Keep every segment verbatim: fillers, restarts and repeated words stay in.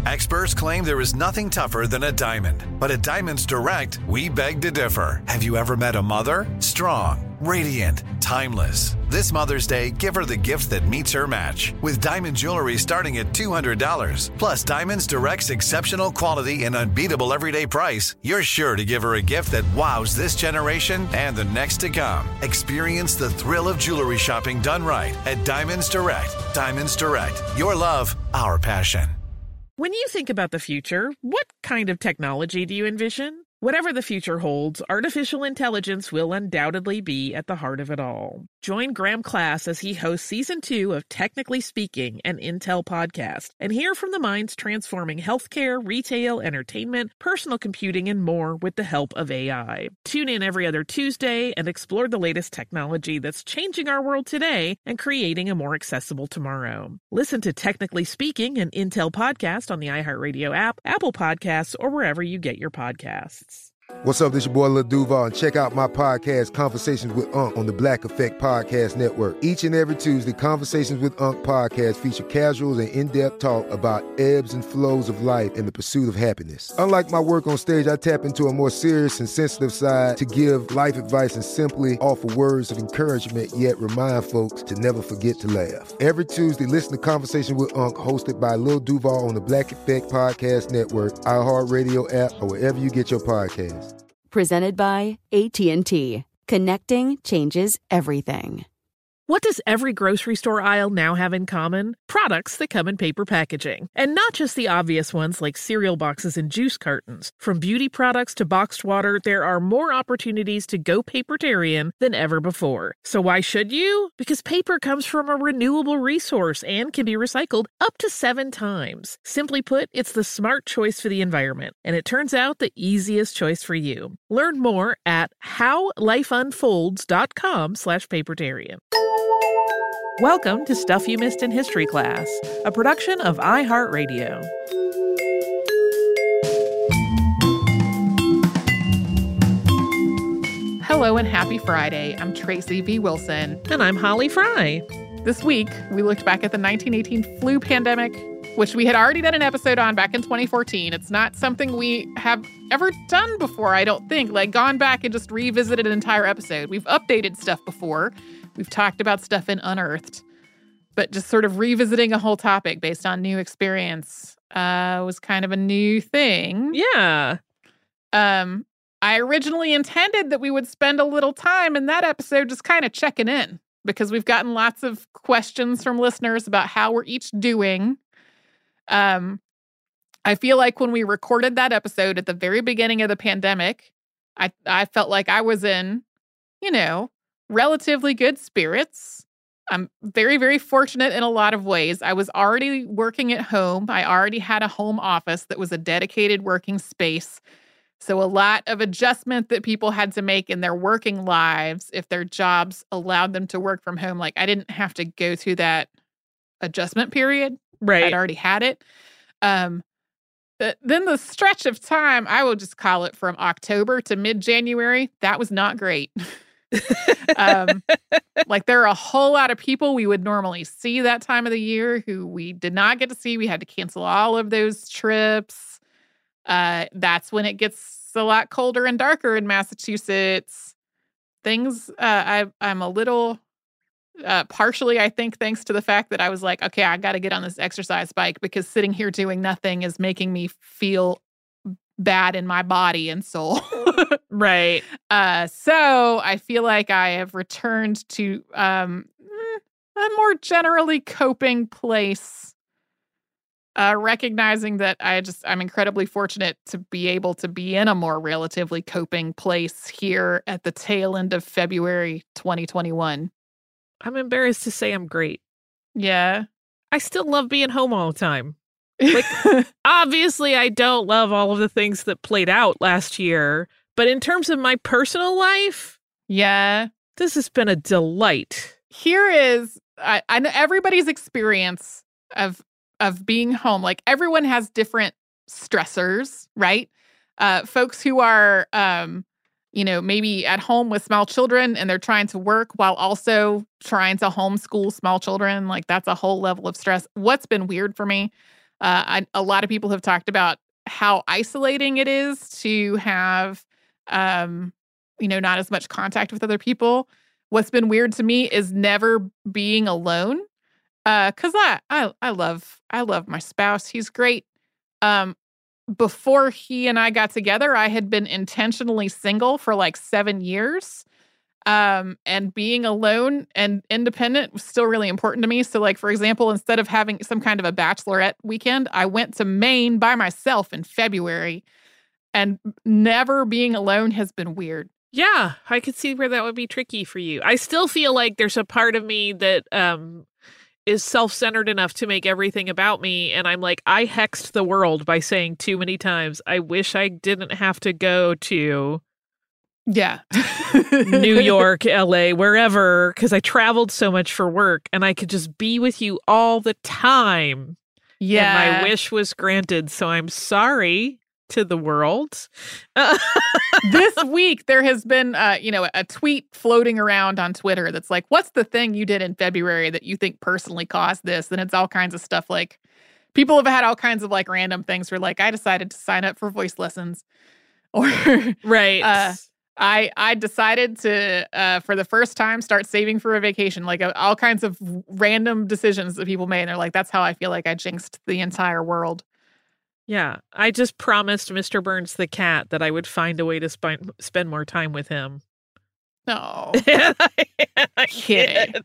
Experts claim there is nothing tougher than a diamond. But at Diamonds Direct, we beg to differ. Have you ever met a mother? Strong, radiant, timeless. This Mother's Day, give her the gift that meets her match. With diamond jewelry starting at two hundred dollars. Plus, Diamonds Direct's exceptional quality and unbeatable everyday price, you're sure to give her a gift that wows this generation and the next to come. Experience the thrill of jewelry shopping done right at Diamonds Direct. Diamonds Direct. Your love, our passion. When you think about the future, what kind of technology do you envision? Whatever the future holds, artificial intelligence will undoubtedly be at the heart of it all. Join Graham Class as he hosts Season two of Technically Speaking, an Intel podcast, and hear from the minds transforming healthcare, retail, entertainment, personal computing, and more with the help of A I. Tune in every other Tuesday and explore the latest technology that's changing our world today and creating a more accessible tomorrow. Listen to Technically Speaking, an Intel podcast on the iHeartRadio app, Apple Podcasts, or wherever you get your podcasts. What's up, this your boy Lil Duval, and check out my podcast, Conversations with Unc, on the Black Effect Podcast Network. Each and every Tuesday, Conversations with Unc podcast feature casuals and in-depth talk about ebbs and flows of life and the pursuit of happiness. Unlike my work on stage, I tap into a more serious and sensitive side to give life advice and simply offer words of encouragement, yet remind folks to never forget to laugh. Every Tuesday, listen to Conversation with Unc, hosted by Lil Duval on the Black Effect Podcast Network, iHeartRadio app, or wherever you get your podcasts. Presented by A T and T. Connecting changes everything. What does every grocery store aisle now have in common? Products that come in paper packaging. And not just the obvious ones like cereal boxes and juice cartons. From beauty products to boxed water, there are more opportunities to go papertarian than ever before. So why should you? Because paper comes from a renewable resource and can be recycled up to seven times. Simply put, it's the smart choice for the environment. And it turns out the easiest choice for you. Learn more at howlifeunfolds.com slash papertarian. Welcome to Stuff You Missed in History Class, a production of iHeartRadio. Hello and happy Friday. I'm Tracy V. Wilson. And I'm Holly Fry. This week, we looked back at the nineteen eighteen flu pandemic, which we had already done an episode on back in twenty fourteen. It's not something we have ever done before, I don't think, like gone back and just revisited an entire episode. We've updated stuff before. We've talked about stuff in Unearthed, but just sort of revisiting a whole topic based on new experience uh, was kind of a new thing. Yeah. Um, I originally intended that we would spend a little time in that episode just kind of checking in, because we've gotten lots of questions from listeners about how we're each doing. Um, I feel like when we recorded that episode at the very beginning of the pandemic, I, I felt like I was in, you know, relatively good spirits. I'm very, very fortunate in a lot of ways. I was already working at home. I already had a home office that was a dedicated working space. So a lot of adjustment that people had to make in their working lives if their jobs allowed them to work from home. Like, I didn't have to go through that adjustment period. Right. I'd already had it. Um, th- then the stretch of time, I will just call it from October to mid-January, that was not great. um, like there are a whole lot of people we would normally see that time of the year who we did not get to see. We had to cancel all of those trips. Uh, that's when it gets a lot colder and darker in Massachusetts. Things, uh, I, I'm a little, uh, partially, I think, thanks to the fact that I was like, okay, I got to get on this exercise bike because sitting here doing nothing is making me feel bad in my body and soul. Right. Uh, so I feel like I have returned to um, a more generally coping place, uh, recognizing that I just, I'm incredibly fortunate to be able to be in a more relatively coping place here at the tail end of February twenty twenty-one. I'm embarrassed to say I'm great. Yeah. I still love being home all the time. Like, obviously, I don't love all of the things that played out last year, but in terms of my personal life, yeah, this has been a delight. Here is, I, I know everybody's experience of of being home. Like, everyone has different stressors, right? Uh, folks who are, um, you know, maybe at home with small children and they're trying to work while also trying to homeschool small children. Like, that's a whole level of stress. What's been weird for me, Uh, I, a lot of people have talked about how isolating it is to have, um, you know, not as much contact with other people. What's been weird to me is never being alone. Uh, cause I, I, I love, I love my spouse. He's great. Um, before he and I got together, I had been intentionally single for like seven years. Um, and being alone and independent was still really important to me. So like, for example, instead of having some kind of a bachelorette weekend, I went to Maine by myself in February, and never being alone has been weird. Yeah, I could see where that would be tricky for you. I still feel like there's a part of me that um, is self-centered enough to make everything about me. And I'm like, I hexed the world by saying too many times, I wish I didn't have to go to Yeah. New York, L A, wherever, because I traveled so much for work and I could just be with you all the time. Yeah. And my wish was granted. So I'm sorry to the world. This week, there has been, uh, you know, a tweet floating around on Twitter that's like, what's the thing you did in February that you think personally caused this? And it's all kinds of stuff like, people have had all kinds of like random things where like, I decided to sign up for voice lessons. Or, right. Uh, I I decided to, uh, for the first time, start saving for a vacation. Like uh, all kinds of random decisions that people made. And they're like, that's how I feel like I jinxed the entire world. Yeah. I just promised Mister Burns the cat that I would find a way to sp- spend more time with him. No. I Kidding.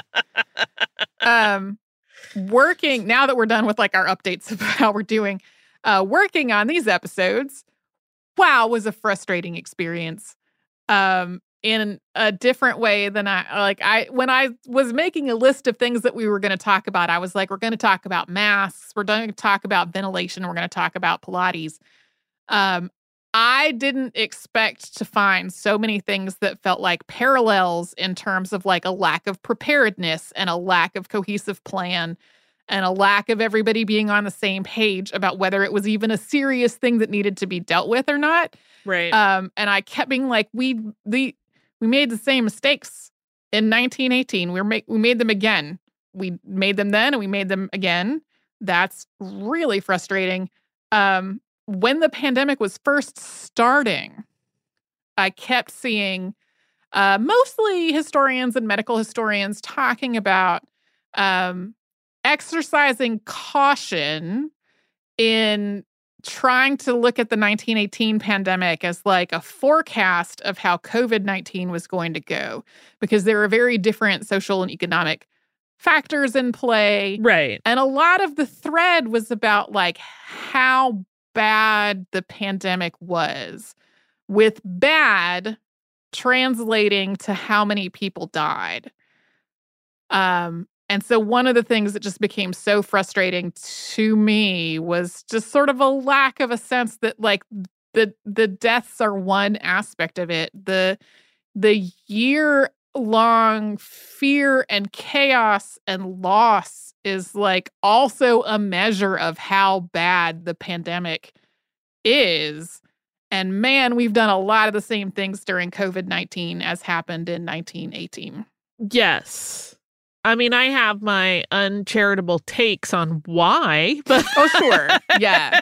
um, working, now that we're done with like our updates about how we're doing, uh, working on these episodes, wow, was a frustrating experience. Um, in a different way than I, like I, when I was making a list of things that we were going to talk about, I was like, we're going to talk about masks. We're going to talk about ventilation. We're going to talk about Pilates. Um, I didn't expect to find so many things that felt like parallels in terms of like a lack of preparedness and a lack of cohesive plan and a lack of everybody being on the same page about whether it was even a serious thing that needed to be dealt with or not. Right. Um, and I kept being like, we the we made the same mistakes in nineteen eighteen. We make we made them again. We made them then and we made them again. That's really frustrating. Um, when the pandemic was first starting, I kept seeing uh, mostly historians and medical historians talking about um, exercising caution in trying to look at the nineteen eighteen pandemic as like a forecast of how COVID nineteen was going to go, because there are very different social and economic factors in play. Right. And a lot of the thread was about like how bad the pandemic was, with bad translating to how many people died. Um, And so one of the things that just became so frustrating to me was just sort of a lack of a sense that like the the deaths are one aspect of it. The the year-long fear and chaos and loss is like also a measure of how bad the pandemic is. And man, we've done a lot of the same things during COVID nineteen as happened in nineteen eighteen. Yes. I mean, I have my uncharitable takes on why, but oh, sure. Yeah.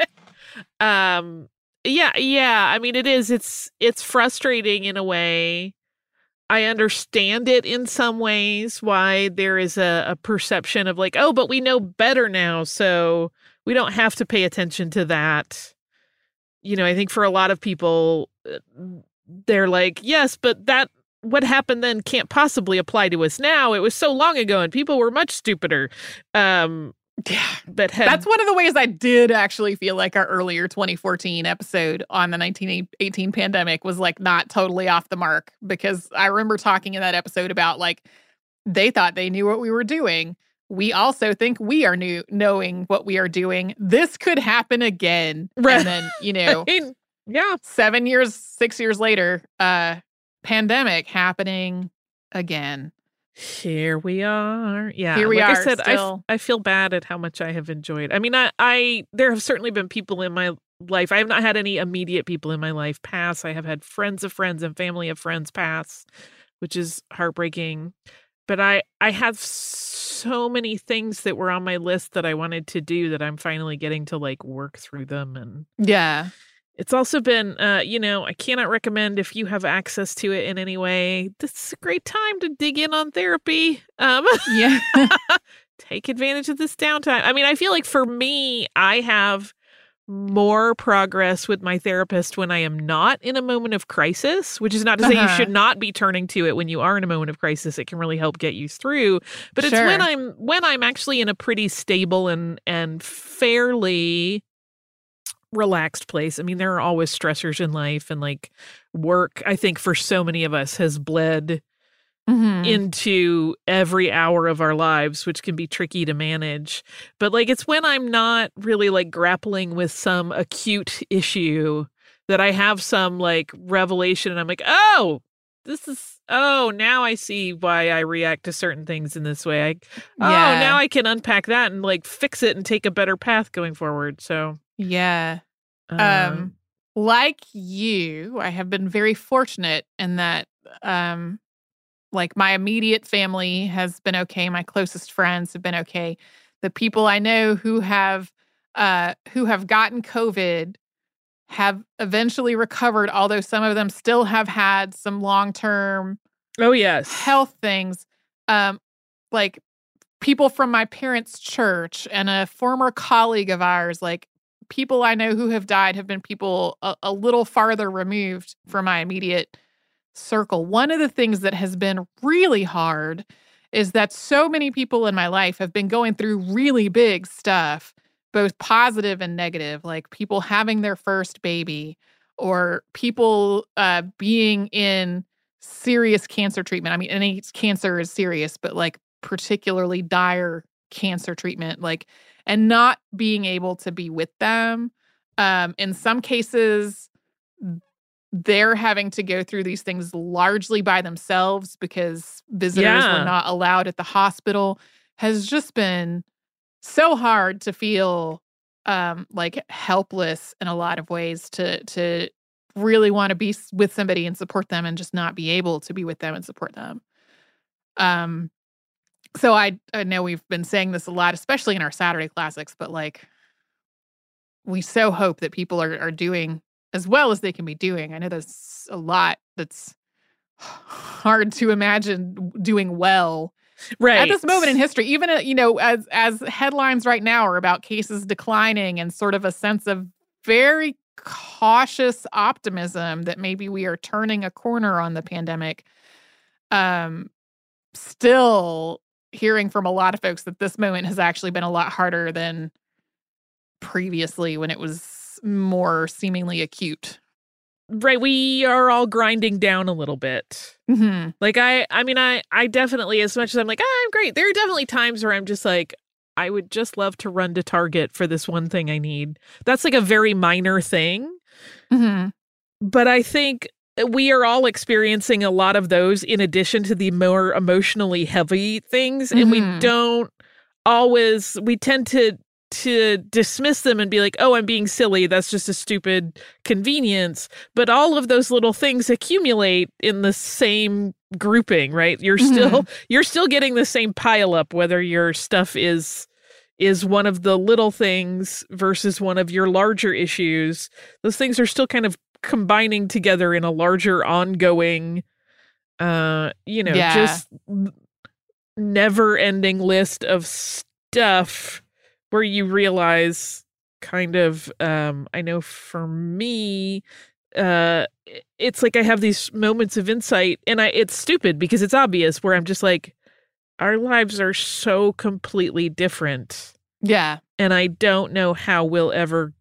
um, yeah, yeah. I mean, it is, it's, it's frustrating in a way. I understand it in some ways, why there is a, a perception of like, oh, but we know better now, so we don't have to pay attention to that. You know, I think for a lot of people, they're like, yes, but that, what happened then can't possibly apply to us now. It was so long ago and people were much stupider. Um, yeah, but had, that's one of the ways I did actually feel like our earlier twenty fourteen episode on the nineteen eighteen pandemic was like not totally off the mark, because I remember talking in that episode about like, they thought they knew what we were doing. We also think we are new knowing what we are doing. This could happen again. Right. And then, you know, yeah, seven years, six years later, uh, pandemic happening again. Here we are. Yeah. Here we like are. I said, I, still. f- I feel bad at how much I have enjoyed. I mean, I, I, there have certainly been people in my life. I have not had any immediate people in my life pass. I have had friends of friends and family of friends pass, which is heartbreaking. But I, I have so many things that were on my list that I wanted to do that I'm finally getting to like work through them. And Yeah. it's also been, uh, you know, I cannot recommend if you have access to it in any way. This is a great time to dig in on therapy. Um, Yeah. take advantage of this downtime. I mean, I feel like for me, I have more progress with my therapist when I am not in a moment of crisis, which is not to say you Uh-huh. should not be turning to it when you are in a moment of crisis. It can really help get you through. But it's Sure. when I'm when I'm actually in a pretty stable and and fairly relaxed place. I mean, there are always stressors in life, and like work, I think for so many of us has bled Mhm. into every hour of our lives, which can be tricky to manage. But like, it's when I'm not really like grappling with some acute issue that I have some like revelation, and I'm like, oh, this is, oh, now I see why I react to certain things in this way. I, oh, Yeah. now I can unpack that and like fix it and take a better path going forward. So, Yeah. um, Um, like you, I have been very fortunate in that, um, like my immediate family has been okay. My closest friends have been okay. The people I know who have, uh, who have gotten COVID have eventually recovered, although some of them still have had some long-term oh, yes. health things. Um, like people from my parents' church and a former colleague of ours, like people I know who have died have been people a, a little farther removed from my immediate circle. One of the things that has been really hard is that so many people in my life have been going through really big stuff, both positive and negative, like people having their first baby or people uh, being in serious cancer treatment. I mean, any cancer is serious, but like particularly dire cancer treatment, like, and not being able to be with them. Um, in some cases, they're having to go through these things largely by themselves because visitors Yeah. were not allowed at the hospital, has just been so hard to feel um, like helpless in a lot of ways, to to really want to be s- with somebody and support them and just not be able to be with them and support them. Um, so I I know we've been saying this a lot, especially in our Saturday classics, but like we so hope that people are are doing as well as they can be doing. I know there's a lot that's hard to imagine doing well Right. at this moment in history. Even uh, you know, as as headlines right now are about cases declining and sort of a sense of very cautious optimism that maybe we are turning a corner on the pandemic. Um, still hearing from a lot of folks that this moment has actually been a lot harder than previously when it was more seemingly acute. Right. We are all grinding down a little bit. Mm-hmm. Like I, I mean, I, I definitely, as much as I'm like, ah, I'm great. There are definitely times where I'm just like, I would just love to run to Target for this one thing I need. That's like a very minor thing. Mm-hmm. But I think we are all experiencing a lot of those in addition to the more emotionally heavy things. And Mhm. we don't always, we tend to, to dismiss them and be like, oh, I'm being silly. That's just a stupid convenience. But all of those little things accumulate in the same grouping, right? You're Mhm. still, you're still getting the same pile up, whether your stuff is, is one of the little things versus one of your larger issues. Those things are still kind of combining together in a larger ongoing, uh, you know, Yeah. just never ending list of stuff where you realize kind of, um, I know for me, uh, it's like I have these moments of insight, and I, it's stupid because it's obvious, where I'm just like, our lives are so completely different. Yeah. And I don't know how we'll ever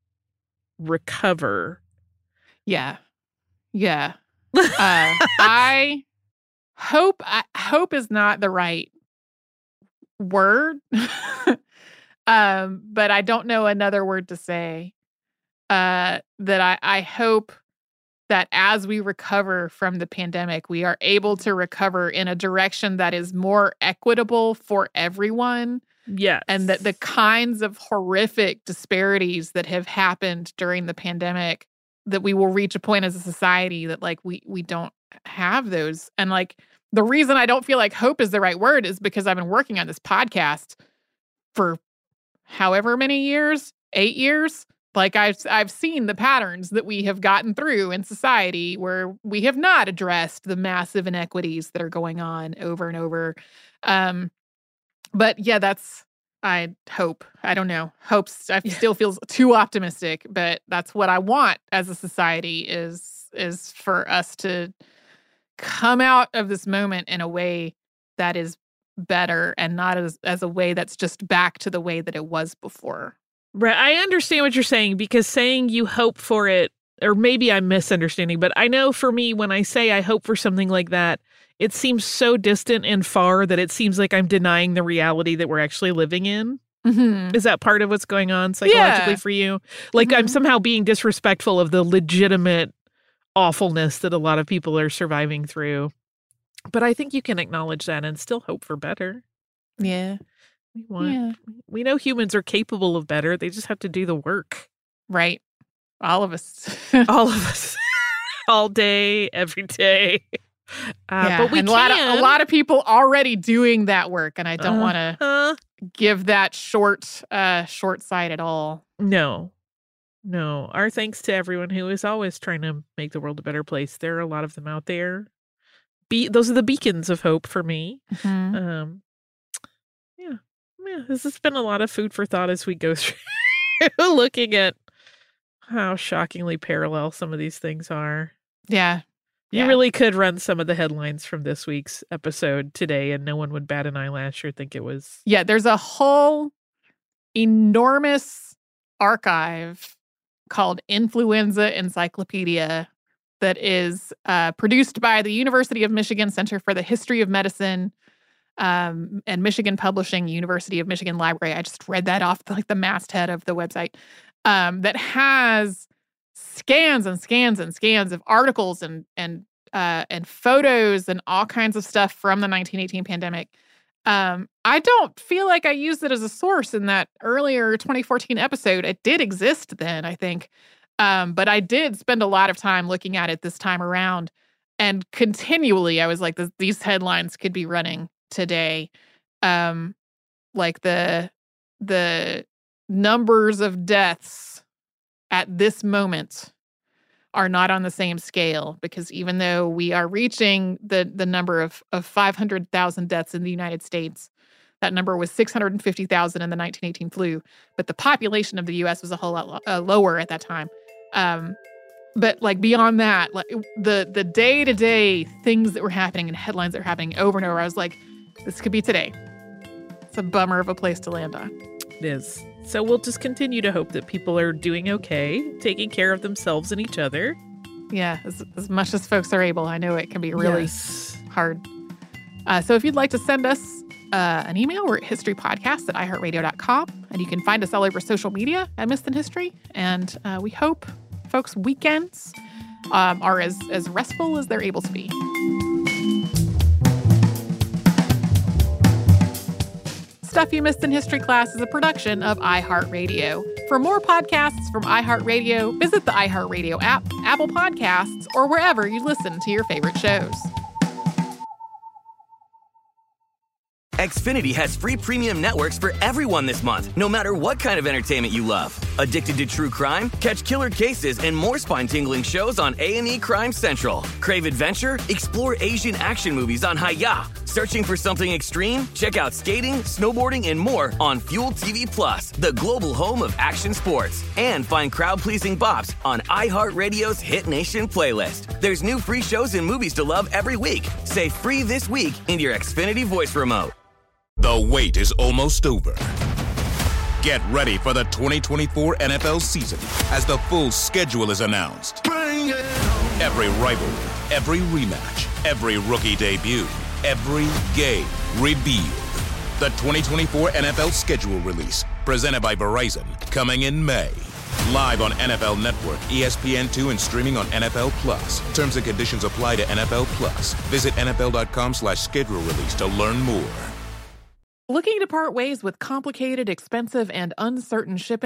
recover. Yeah. Yeah. Uh, I hope, I, hope is not the right word. um, but I don't know another word to say. Uh, that I, I hope that as we recover from the pandemic, we are able to recover in a direction that is more equitable for everyone. Yes. And that the kinds of horrific disparities that have happened during the pandemic, that we will reach a point as a society that like we we don't have those. And like the reason I don't feel like hope is the right word is because I've been working on this podcast for however many years, eight years. Like I've, I've seen the patterns that we have gotten through in society where we have not addressed the massive inequities that are going on over and over. Um, but yeah, that's, I hope, I don't know, hopes, I Yeah. still feels too optimistic, but that's what I want as a society is, is for us to come out of this moment in a way that is better and not as, as a way that's just back to the way that it was before. Right. I understand what you're saying, because saying you hope for it, or maybe I'm misunderstanding, but I know for me, when I say I hope for something like that, it seems so distant and far that it seems like I'm denying the reality that we're actually living in. Mm-hmm. Is that part of what's going on psychologically Yeah. for you? Like Mhm. I'm somehow being disrespectful of the legitimate awfulness that a lot of people are surviving through. But I think you can acknowledge that and still hope for better. Yeah. We want, Yeah. we know humans are capable of better. They just have to do the work. Right. All of us. All of us. All day, every day. Uh, yeah. but we and a can. lot of a lot of people already doing that work, and I don't want to Uh, give that short uh short sight at all. no. No. Our thanks to everyone who is always trying to make the world a better place. There are a lot of them out there. Be- those are the beacons of hope for me. Mhm. Um, yeah. Yeah. This has been a lot of food for thought as we go through looking at how shockingly parallel some of these things are. Yeah. You Yeah. really could run some of the headlines from this week's episode today, and no one would bat an eyelash or think it was. Yeah, there's a whole enormous archive called Influenza Encyclopedia that is uh, produced by the University of Michigan Center for the History of Medicine um, and Michigan Publishing, University of Michigan Library. I just read that off like the masthead of the website um, that has scans and scans and scans of articles and and uh, and photos and all kinds of stuff from the nineteen eighteen pandemic. Um, I don't feel like I used it as a source in that earlier twenty fourteen episode. It did exist then, I think. Um, but I did spend a lot of time looking at it this time around. And continually, I was like, this, these headlines could be running today. Um, like the the numbers of deaths at this moment are not on the same scale, because even though we are reaching the the number of, of five hundred thousand deaths in the United States, that number was six hundred fifty thousand in the nineteen eighteen flu, but the population of the U S was a whole lot lo- uh, lower at that time. Um, but like beyond that, like the the day-to-day things that were happening and headlines that were happening over and over, I was like, this could be today. It's a bummer of a place to land on. It is. So we'll just continue to hope that people are doing okay, taking care of themselves and each other. Yeah, as, as much as folks are able. I know it can be really Yes. hard. Uh, so if you'd like to send us uh, an email, we're at historypodcast at i heart radio dot com. And you can find us all over social media at Missed in History. And uh, we hope folks' weekends um, are as, as restful as they're able to be. Stuff You Missed in History Class is a production of iHeartRadio. For more podcasts from iHeartRadio, visit the iHeartRadio app, Apple Podcasts, or wherever you listen to your favorite shows. Xfinity has free premium networks for everyone this month, no matter what kind of entertainment you love. Addicted to true crime? Catch killer cases and more spine-tingling shows on A and E Crime Central. Crave adventure? Explore Asian action movies on Hi-Ya. Searching for something extreme? Check out skating, snowboarding, and more on Fuel T V Plus, the global home of action sports. And find crowd-pleasing bops on iHeartRadio's Hit Nation playlist. There's new free shows and movies to love every week. Say free this week in your Xfinity voice remote. The wait is almost over. Get ready for the twenty twenty-four N F L season as the full schedule is announced. Every rivalry, every rematch, every rookie debut, every game revealed. The twenty twenty-four N F L schedule release, presented by Verizon, coming in May. Live on N F L Network, E S P N two, and streaming on N F L Plus. Terms and conditions apply to N F L Plus. Visit N F L dot com slash schedule release to learn more. Looking to part ways with complicated, expensive, and uncertain shipping?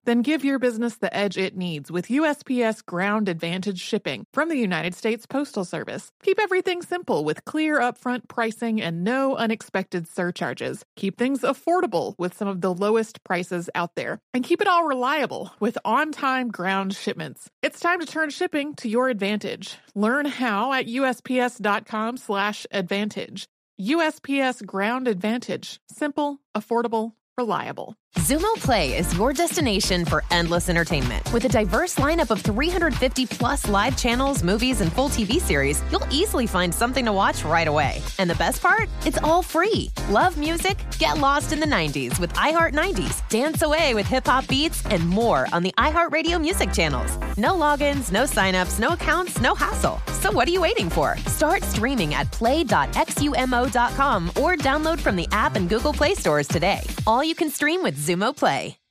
Then give your business the edge it needs with U S P S Ground Advantage shipping from the United States Postal Service. Keep everything simple with clear upfront pricing and no unexpected surcharges. Keep things affordable with some of the lowest prices out there. And keep it all reliable with on-time ground shipments. It's time to turn shipping to your advantage. Learn how at U S P S dot com slash advantage. U S P S Ground Advantage. Simple, affordable, reliable. Xumo Play is your destination for endless entertainment. With a diverse lineup of three hundred fifty plus live channels, movies, and full T V series, you'll easily find something to watch right away. And the best part? It's all free. Love music? Get lost in the nineties with iHeart nineties, dance away with hip-hop beats, and more on the iHeartRadio music channels. No logins, no signups, no accounts, no hassle. So what are you waiting for? Start streaming at play dot xumo dot com or download from the app and Google Play stores today. All you can stream with Xumo Play.